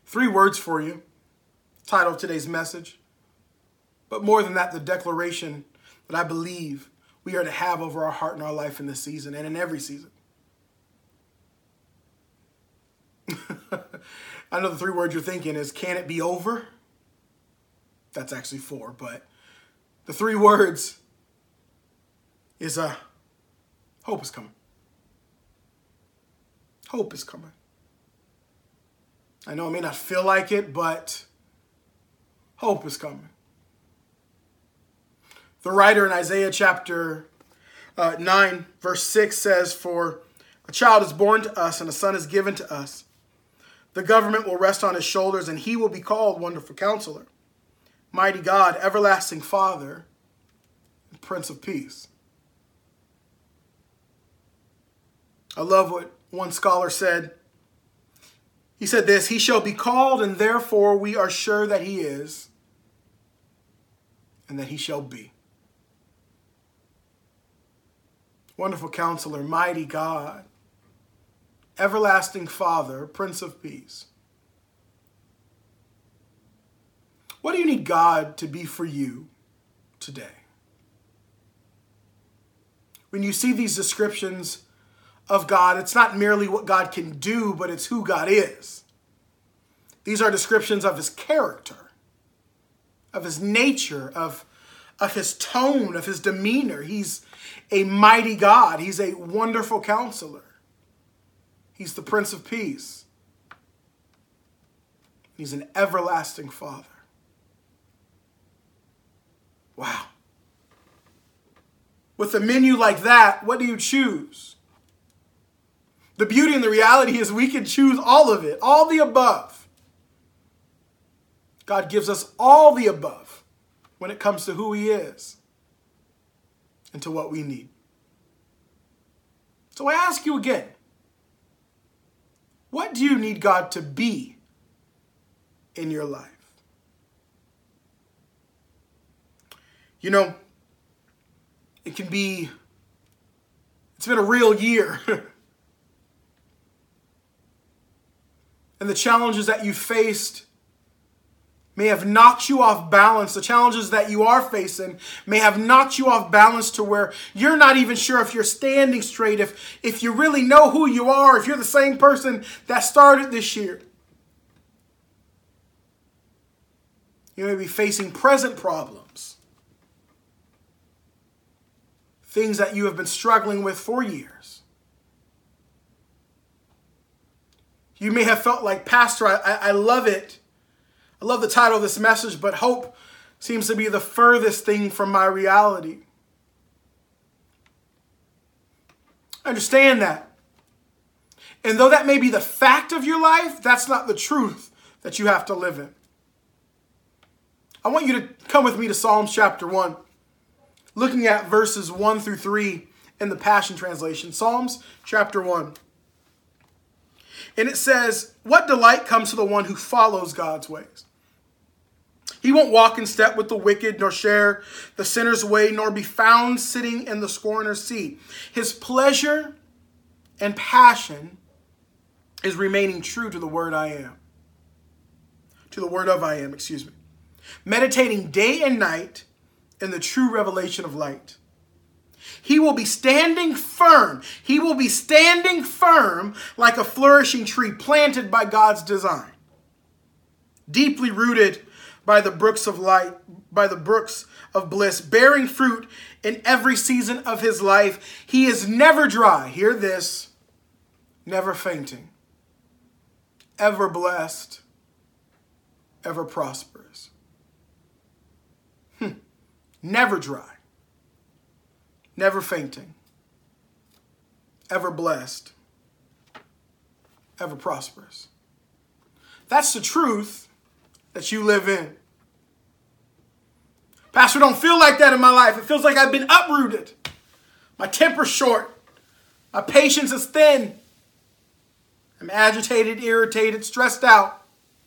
Three words for you. Title of today's message. But more than that, the declaration that I believe we are to have over our heart and our life in this season and in every season. I know the three words you're thinking is, can it be over? That's actually four, but the three words is hope is coming. Hope is coming. I know it may not feel like it, but hope is coming. The writer in Isaiah chapter 9, verse 6 says, "For a child is born to us and a son is given to us. The government will rest on his shoulders, and he will be called Wonderful Counselor, Mighty God, Everlasting Father, and Prince of Peace." I love what one scholar said. He said this: "He shall be called, and therefore we are sure that he is, and that he shall be. Wonderful Counselor, Mighty God, Everlasting Father, Prince of Peace." What do you need God to be for you today? When you see these descriptions of God, it's not merely what God can do, but it's who God is. These are descriptions of his character, of his nature, of his tone, of his demeanor. He's a mighty God. He's a wonderful counselor. He's the Prince of Peace. He's an everlasting Father. Wow. With a menu like that, what do you choose? The beauty and the reality is we can choose all of it, all the above. God gives us all the above when it comes to who he is and to what we need. So I ask you again, what do you need God to be in your life? You know, it's been a real year. And the challenges that you faced may have knocked you off balance. The challenges that you are facing may have knocked you off balance to where you're not even sure if you're standing straight, if you really know who you are, if you're the same person that started this year. You may be facing present problems, things that you have been struggling with for years. You may have felt like, Pastor, I love it. I love the title of this message, but hope seems to be the furthest thing from my reality. I understand that. And though that may be the fact of your life, that's not the truth that you have to live in. I want you to come with me to Psalms chapter 1, looking at verses 1 through 3 in the Passion Translation. Psalms chapter 1. And it says, "What delight comes to the one who follows God's ways? He won't walk in step with the wicked, nor share the sinner's way, nor be found sitting in the scorner's seat. His pleasure and passion is remaining true to the word I am. To the word of I am, meditating day and night in the true revelation of light. He will be standing firm. He will be standing firm like a flourishing tree planted by God's design, deeply rooted by the brooks of light, by the brooks of bliss, bearing fruit in every season of his life. He is never dry." Hear this: "never fainting, ever blessed, ever prosperous." Never dry, never fainting, ever blessed, ever prosperous. That's the truth that you live in. Pastor, don't feel like that in my life. It feels like I've been uprooted. My temper's short. My patience is thin. I'm agitated, irritated, stressed out.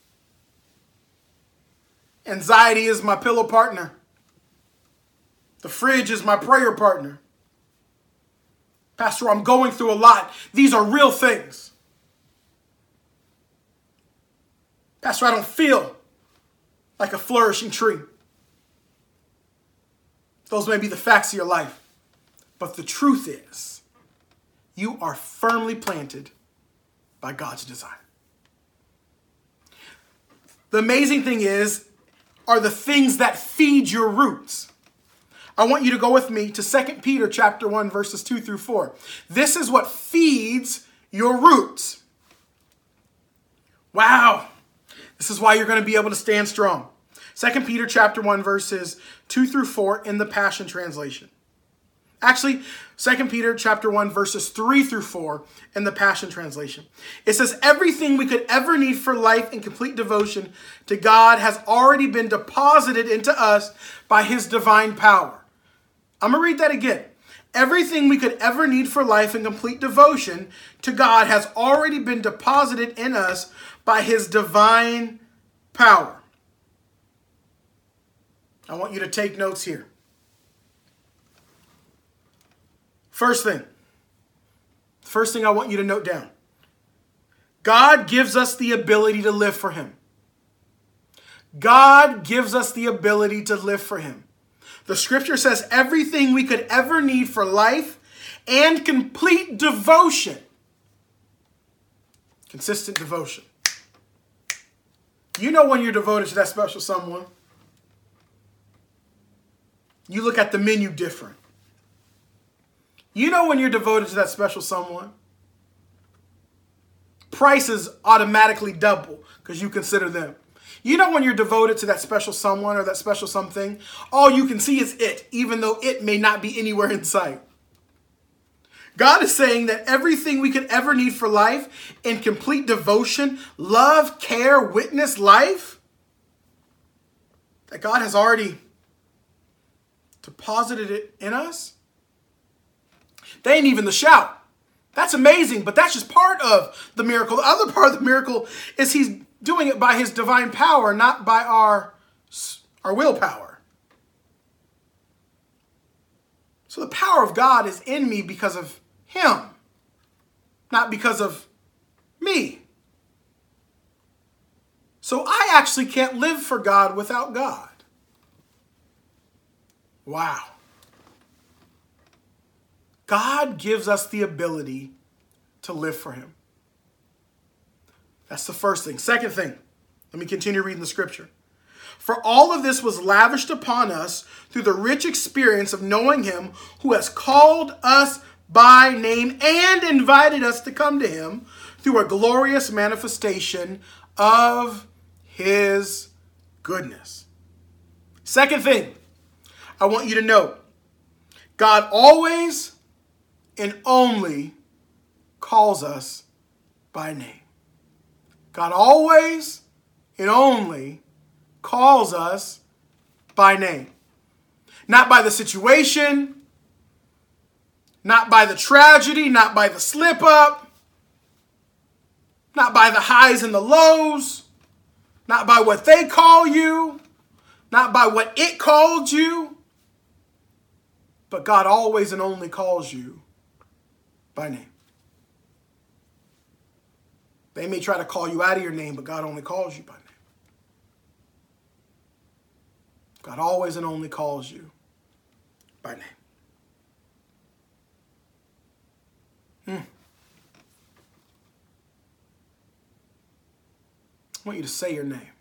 Anxiety is my pillow partner. The fridge is my prayer partner. Pastor, I'm going through a lot. These are real things. Pastor, I don't feel like a flourishing tree. Those may be the facts of your life. But the truth is, you are firmly planted by God's design. The amazing thing are the things that feed your roots. I want you to go with me to 2 Peter chapter 1, verses 2 through 4. This is what feeds your roots. Wow. This is why you're going to be able to stand strong. 2 Peter chapter 1, verses 2 through 4 in the Passion Translation. Actually, 2 Peter chapter 1, verses 3 through 4 in the Passion Translation. It says, everything we could ever need for life and complete devotion to God has already been deposited into us by his divine power. I'm going to read that again. Everything we could ever need for life and complete devotion to God has already been deposited in us by his divine power. I want you to take notes here. First thing I want you to note down. God gives us the ability to live for him. God gives us the ability to live for him. The scripture says everything we could ever need for life and complete devotion. Consistent devotion. You know when you're devoted to that special someone. You look at the menu different. You know when you're devoted to that special someone, prices automatically double because you consider them. You know when you're devoted to that special someone or that special something, all you can see is it, even though it may not be anywhere in sight. God is saying that everything we could ever need for life in complete devotion, love, care, witness, life, that God has already deposited it in us. They ain't even the shout. That's amazing, but that's just part of the miracle. The other part of the miracle is he's doing it by his divine power, not by our willpower. So the power of God is in me because of him, not because of me. So I actually can't live for God without God. Wow. God gives us the ability to live for him. That's the first thing. Second thing, let me continue reading the scripture. For all of this was lavished upon us through the rich experience of knowing him who has called us by name and invited us to come to him through a glorious manifestation of his goodness. Second thing I want you to know, God always and only calls us by name. God always and only calls us by name. Not by the situation, not by the tragedy, not by the slip up, not by the highs and the lows, not by what they call you, not by what it called you, but God always and only calls you by name. They may try to call you out of your name, but God only calls you by name. God always and only calls you by name. I want you to say your name.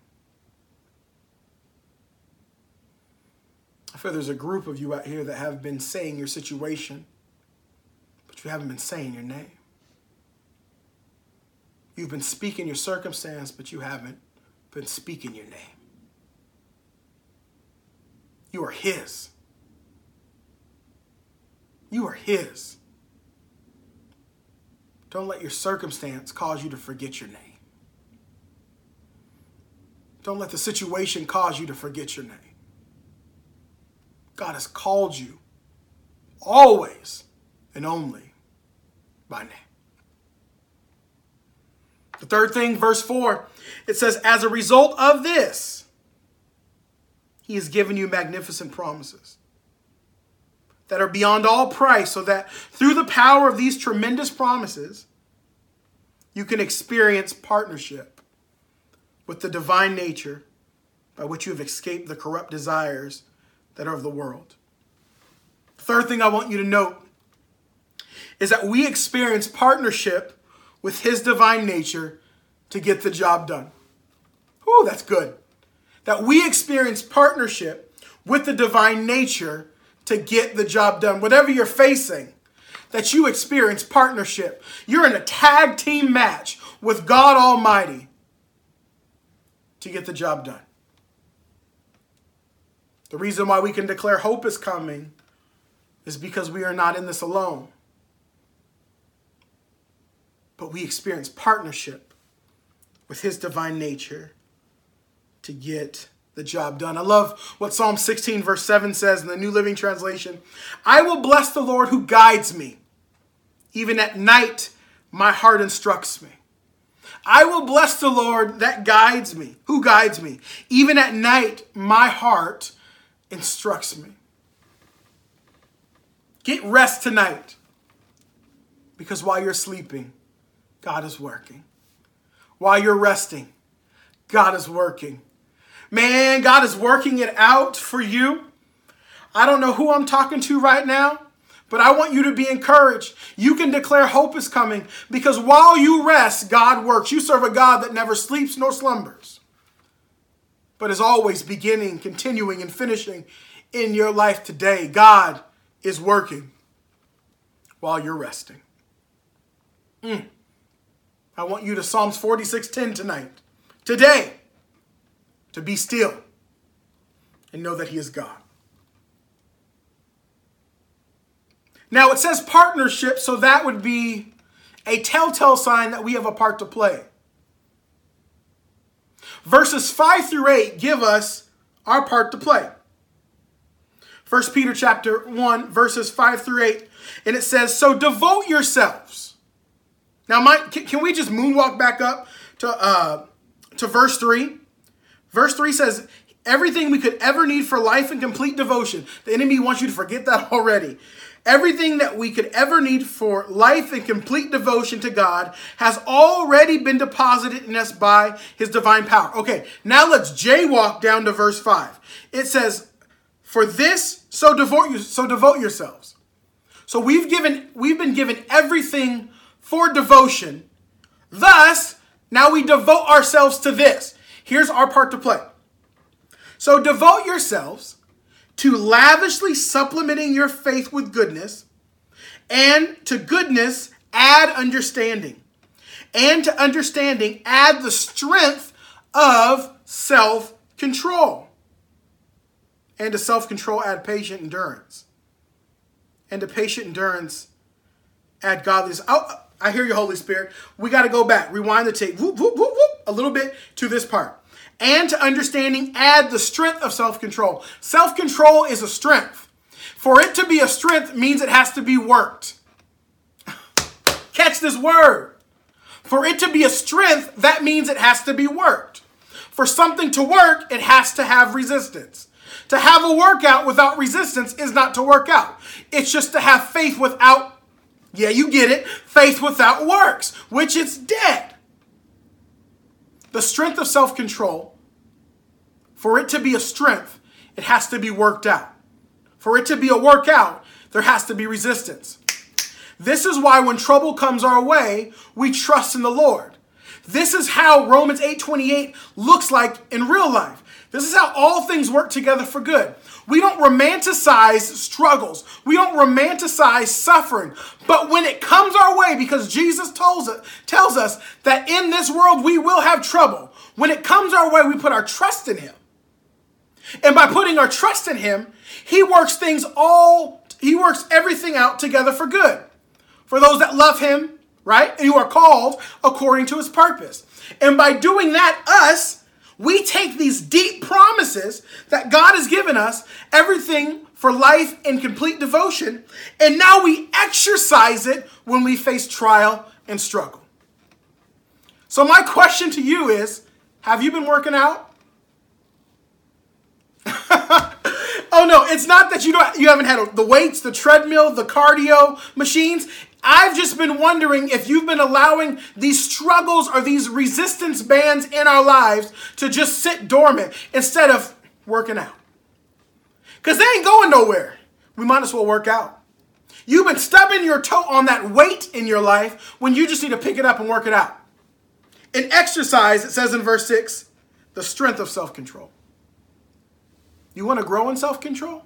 I feel there's a group of you out here that have been saying your situation, but you haven't been saying your name. You've been speaking your circumstance, but you haven't been speaking your name. You are his. You are his. Don't let your circumstance cause you to forget your name. Don't let the situation cause you to forget your name. God has called you always and only by name. The third thing, verse 4, it says, as a result of this, he has given you magnificent promises that are beyond all price, so that through the power of these tremendous promises, you can experience partnership with the divine nature by which you have escaped the corrupt desires that are of the world. Third thing I want you to note is that we experience partnership with his divine nature to get the job done. Whew, that's good. That we experience partnership with the divine nature to get the job done. Whatever you're facing, that you experience partnership. You're in a tag team match with God Almighty to get the job done. The reason why we can declare hope is coming is because we are not in this alone. But we experience partnership with his divine nature to get the job done. I love what Psalm 16 verse 7 says in the New Living Translation. I will bless the Lord who guides me. Even at night, my heart instructs me. I will bless the Lord that guides me. Who guides me? Even at night, my heart instructs me. Get rest tonight. Because while you're sleeping, God is working. While you're resting, God is working. Man, God is working it out for you. I don't know who I'm talking to right now, but I want you to be encouraged. You can declare hope is coming because while you rest, God works. You serve a God that never sleeps nor slumbers, but is always beginning, continuing, and finishing in your life today. God is working while you're resting. I want you to Psalms 46:10 tonight. Today, to be still and know that he is God. Now it says partnership, so that would be a telltale sign that we have a part to play. Verses 5 through 8 give us our part to play. 1 Peter chapter 1, verses 5 through 8, and it says, so devote yourselves. Now, can we just moonwalk back up to verse 3? Verse 3 says, everything we could ever need for life and complete devotion. The enemy wants you to forget that already. Everything that we could ever need for life and complete devotion to God has already been deposited in us by his divine power. Okay, now let's jaywalk down to verse 5. It says, for this, so devote yourselves. So we've been given everything for devotion. Thus, now we devote ourselves to this. Here's our part to play. So devote yourselves to lavishly supplementing your faith with goodness, and to goodness add understanding, and to understanding add the strength of self-control, and to self-control add patient endurance, and to patient endurance add godliness. I hear you, Holy Spirit. We got to go back. Rewind the tape. Whoop, whoop, whoop, whoop, a little bit to this part. And to understanding, add the strength of self-control. Self-control is a strength. For it to be a strength means it has to be worked. Catch this word. For it to be a strength, that means it has to be worked. For something to work, it has to have resistance. To have a workout without resistance is not to work out. It's just to have faith without, yeah, you get it, faith without works, which is dead. The strength of self-control, for it to be a strength, it has to be worked out. For it to be a workout, there has to be resistance. This is why when trouble comes our way, we trust in the Lord. This is how Romans 8:28 looks like in real life. This is how all things work together for good. We don't romanticize struggles. We don't romanticize suffering. But when it comes our way, because Jesus tells us that in this world we will have trouble. When it comes our way, we put our trust in him. And by putting our trust in him, he works everything out together for good. For those that love him, right? And who are called according to his purpose. And by doing that, we take these deep promises that God has given us, everything for life and complete devotion, and now we exercise it when we face trial and struggle. So my question to you is, have you been working out? Oh no, it's not that you haven't had the weights, the treadmill, the cardio machines. I've just been wondering if you've been allowing these struggles or these resistance bands in our lives to just sit dormant instead of working out. Because they ain't going nowhere. We might as well work out. You've been stubbing your toe on that weight in your life when you just need to pick it up and work it out. In exercise, it says in verse 6, the strength of self-control. You want to grow in self-control?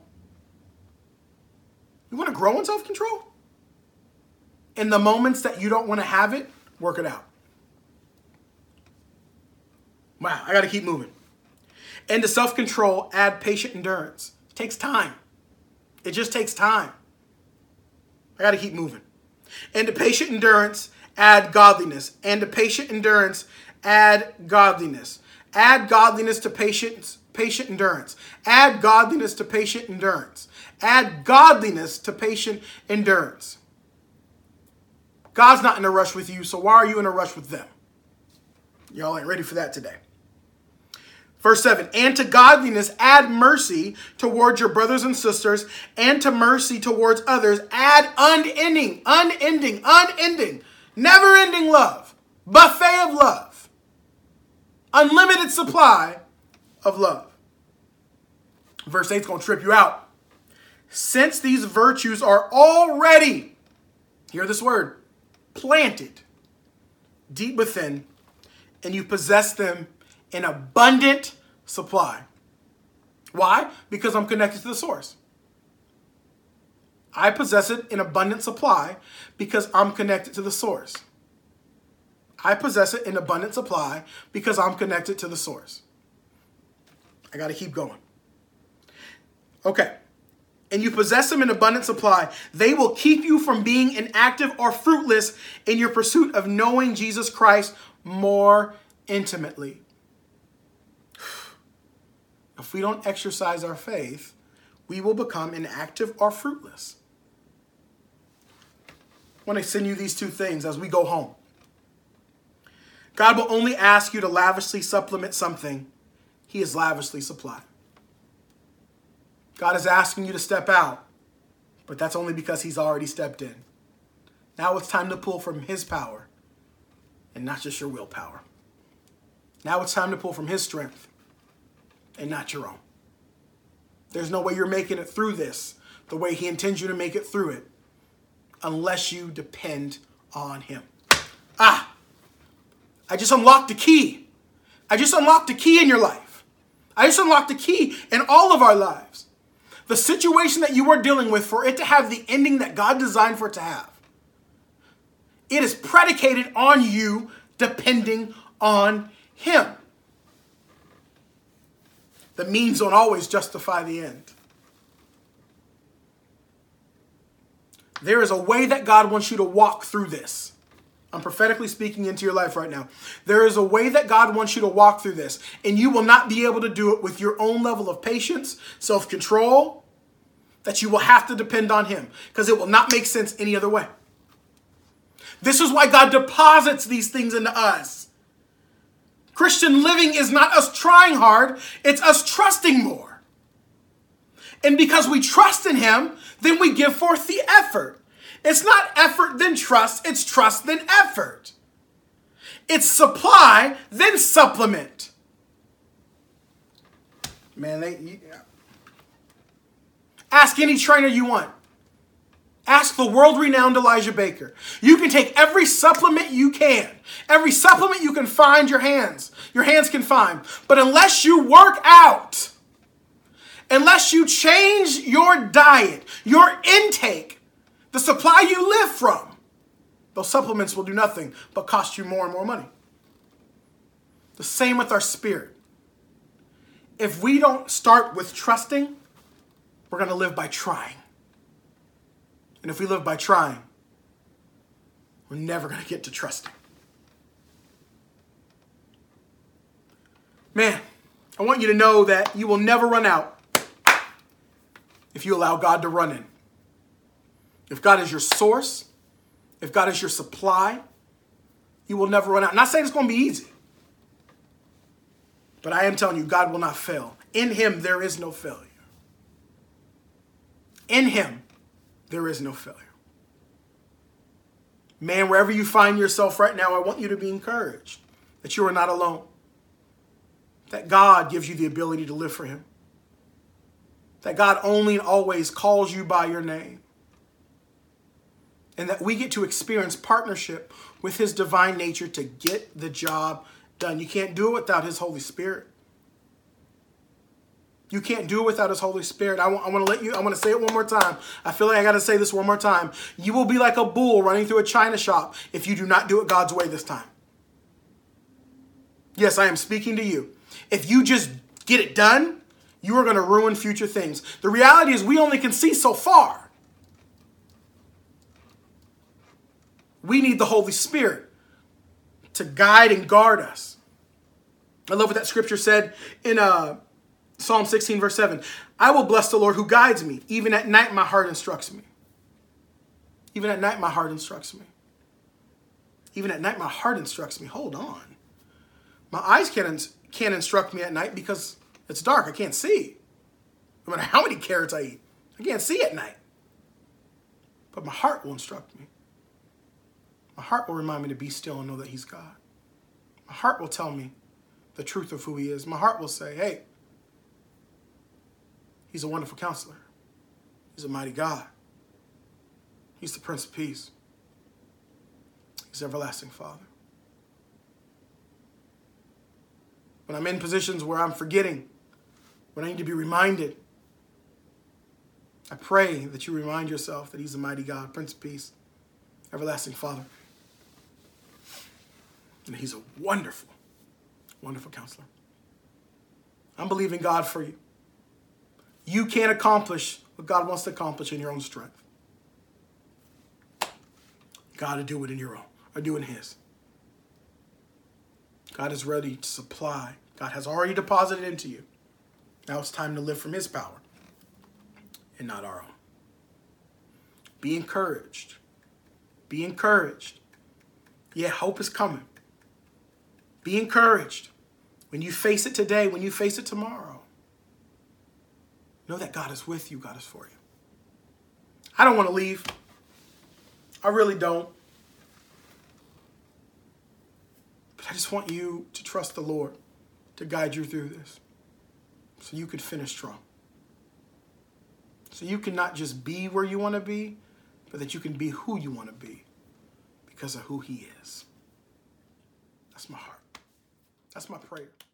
You want to grow in self-control? In the moments that you don't want to have it, work it out. Wow, I got to keep moving. And to self-control, add patient endurance. It takes time. It just takes time. I got to keep moving. And to patient endurance, add godliness. And to patient endurance, add godliness. Add godliness to patient endurance. Add godliness to patient endurance. Add godliness to patient endurance. God's not in a rush with you, so why are you in a rush with them? Y'all ain't ready for that today. Verse 7, and to godliness add mercy towards your brothers and sisters, and to mercy towards others add unending, never-ending love, buffet of love, unlimited supply of love. Verse 8 is going to trip you out. Since these virtues are already, hear this word, planted deep within, and you possess them in abundant supply. Why? Because I'm connected to the source. I possess it in abundant supply because I'm connected to the source. I possess it in abundant supply because I'm connected to the source. I got to keep going. Okay. And you possess them in abundant supply. They will keep you from being inactive or fruitless in your pursuit of knowing Jesus Christ more intimately. If we don't exercise our faith, we will become inactive or fruitless. I want to send you these two things as we go home. God will only ask you to lavishly supplement something He has lavishly supplied. God is asking you to step out, but that's only because He's already stepped in. Now it's time to pull from His power and not just your willpower. Now it's time to pull from His strength and not your own. There's no way you're making it through this the way He intends you to make it through it unless you depend on Him. I just unlocked the key. I just unlocked the key in your life. I just unlocked the key in all of our lives. The situation that you are dealing with, for it to have the ending that God designed for it to have, it is predicated on you depending on Him. The means don't always justify the end. There is a way that God wants you to walk through this. I'm prophetically speaking into your life right now. There is a way that God wants you to walk through this, and you will not be able to do it with your own level of patience, self-control, that you will have to depend on Him, because it will not make sense any other way. This is why God deposits these things into us. Christian living is not us trying hard, it's us trusting more. And because we trust in Him, then we give forth the effort. It's not effort then trust, it's trust then effort. It's supply then supplement. Man, ask any trainer you want. Ask the world-renowned Elijah Baker. You can take every supplement you can. Every supplement you can find your hands can find. But unless you work out, unless you change your diet, your intake, the supply you live from, those supplements will do nothing but cost you more and more money. The same with our spirit. If we don't start with trusting, we're going to live by trying. And if we live by trying, we're never going to get to trusting. Man, I want you to know that you will never run out if you allow God to run in. If God is your source, if God is your supply, you will never run out. I'm not saying it's going to be easy, but I am telling you, God will not fail. In Him, there is no failure. In Him, there is no failure. Man, wherever you find yourself right now, I want you to be encouraged that you are not alone. That God gives you the ability to live for him. That God only and always calls you by your name. And that we get to experience partnership with his divine nature to get the job done. You can't do it without his Holy Spirit. You can't do it without his Holy Spirit. I want to say it one more time. I feel like I got to say this one more time. You will be like a bull running through a china shop if you do not do it God's way this time. Yes, I am speaking to you. If you just get it done, you are going to ruin future things. The reality is we only can see so far. We need the Holy Spirit to guide and guard us. I love what that scripture said in Psalm 16, verse 7. I will bless the Lord who guides me. Even at night, my heart instructs me. Even at night, my heart instructs me. Even at night, my heart instructs me. Hold on. My eyes can't instruct me at night because it's dark. I can't see. No matter how many carrots I eat, I can't see at night. But my heart will instruct me. My heart will remind me to be still and know that he's God. My heart will tell me the truth of who he is. My heart will say, hey, he's a wonderful counselor. He's a mighty God. He's the Prince of Peace. He's everlasting Father. When I'm in positions where I'm forgetting, when I need to be reminded, I pray that you remind yourself that he's a mighty God, Prince of Peace, everlasting Father. And he's a wonderful, wonderful counselor. I'm believing God for you. You can't accomplish what God wants to accomplish in your own strength. God to do it in your own, or do it in his. God is ready to supply. God has already deposited into you. Now it's time to live from his power and not our own. Be encouraged. Be encouraged. Yeah, hope is coming. Be encouraged. When you face it today, when you face it tomorrow, know that God is with you. God is for you. I don't want to leave. I really don't. But I just want you to trust the Lord to guide you through this so you could finish strong. So you can not just be where you want to be, but that you can be who you want to be because of who he is. That's my heart. That's my prayer.